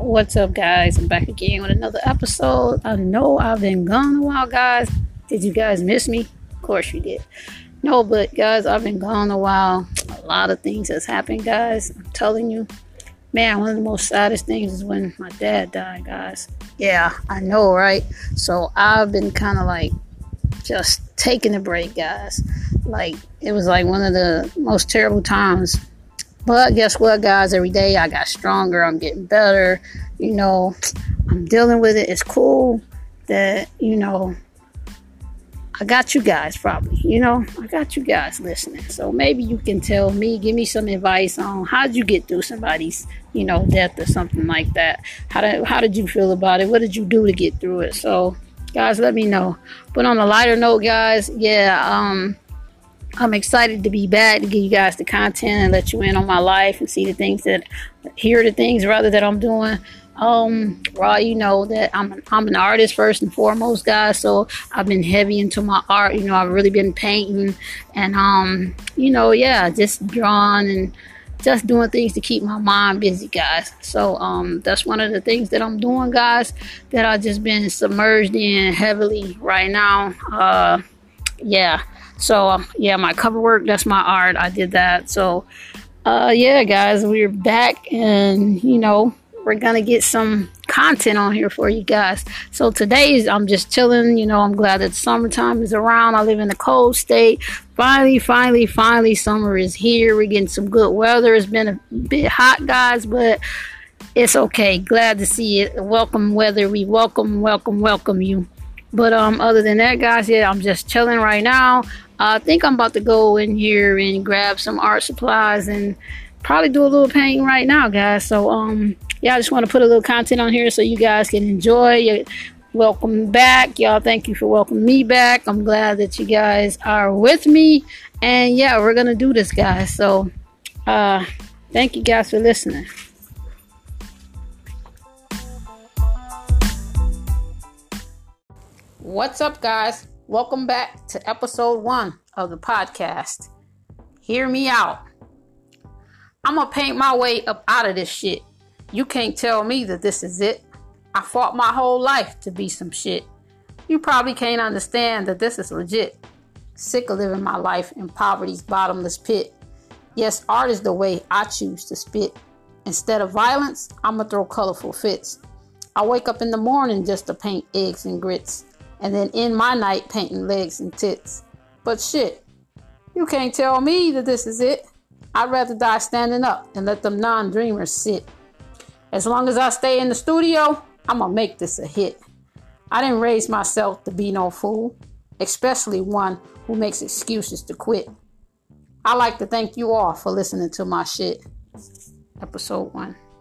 What's up, guys? I'm back again with another episode. I know I've been gone a while, guys. Did you guys miss me? Of course you did. No, but guys, I've been gone a while. A lot of things has happened, guys. I'm telling you. Man, one of the most saddest things is when my dad died, guys. Yeah, I know, right? So I've been kind of like just taking a break, guys. Like, it was like one of the most terrible times. But guess what, guys? Every day I got stronger. I'm getting better. I'm dealing with it. It's cool that, I got you guys probably. I got you guys listening. So maybe you can tell me, give me some advice on how'd you get through somebody's, death or something like that. How did you feel about it? What did you do to get through it? So, guys, let me know. But on a lighter note, guys, I'm excited to be back to give you guys the content and let you in on my life and see the things that I'm doing. Well, you know that I'm an artist first and foremost, guys. So I've been heavy into my art. I've really been painting and just drawing and just doing things to keep my mind busy, guys. So that's one of the things that I'm doing, guys, that I've just been submerged in heavily right now. So, my cover work, that's my art. I did that. So, guys, we're back and, we're going to get some content on here for you guys. So today I'm just chilling. I'm glad that summertime is around. I live in a cold state. Finally, summer is here. We're getting some good weather. It's been a bit hot, guys, but it's okay. Glad to see it. Welcome weather. We welcome you. But other than that, guys, I'm just chilling right now. I think I'm about to go in here and grab some art supplies and probably do a little painting right now, guys. So I just want to put a little content on here so you guys can enjoy. Welcome back, y'all. Thank you for welcoming me back. I'm glad that you guys are with me, and we're gonna do this, guys. So thank you guys for listening. What's up, guys? Welcome back to episode 1 of the podcast. Hear me out. I'm gonna paint my way up out of this shit. You can't tell me that this is it. I fought my whole life to be some shit. You probably can't understand that this is legit. Sick of living my life in poverty's bottomless pit. Yes, art is the way I choose to spit. Instead of violence, I'ma throw colorful fits. I wake up in the morning just to paint eggs and grits. And then end my night painting legs and tits. But shit, you can't tell me that this is it. I'd rather die standing up and let them non-dreamers sit. As long as I stay in the studio, I'ma make this a hit. I didn't raise myself to be no fool, especially one who makes excuses to quit. I'd like to thank you all for listening to my shit. Episode 1.